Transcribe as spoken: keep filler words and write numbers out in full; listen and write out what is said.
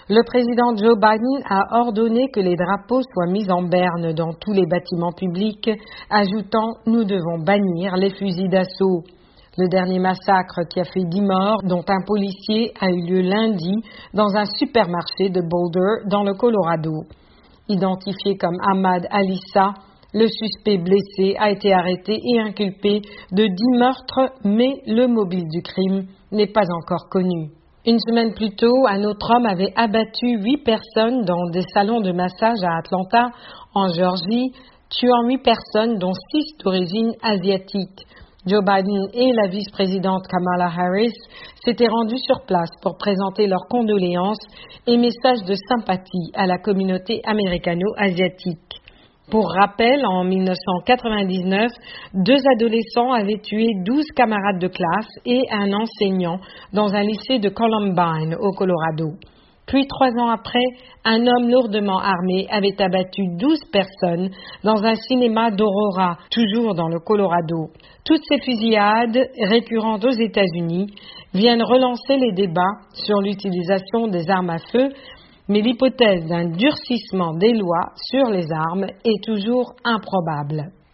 Le président Joe Biden a ordonné que les drapeaux soient mis en berne dans tous les bâtiments publics, ajoutant « Nous devons bannir les fusils d'assaut ». Le dernier massacre qui a fait dix morts, dont un policier, a eu lieu lundi dans un supermarché de Boulder, dans le Colorado. Identifié comme Ahmad Alissa, le suspect blessé a été arrêté et inculpé de dix meurtres, mais le mobile du crime n'est pas encore connu. Une semaine plus tôt, un autre homme avait abattu huit personnes dans des salons de massage à Atlanta, en Géorgie, tuant huit personnes, dont six d'origine asiatique. Joe Biden et la vice-présidente Kamala Harris s'étaient rendus sur place pour présenter leurs condoléances et messages de sympathie à la communauté américano-asiatique. Pour rappel, en mille neuf cent quatre-vingt-dix-neuf, deux adolescents avaient tué douze camarades de classe et un enseignant dans un lycée de Columbine, au Colorado. Puis, trois ans après, un homme lourdement armé avait abattu douze personnes dans un cinéma d'Aurora, toujours dans le Colorado. Toutes ces fusillades, récurrentes aux États-Unis, viennent relancer les débats sur l'utilisation des armes à feu, mais l'hypothèse d'un durcissement des lois sur les armes est toujours improbable.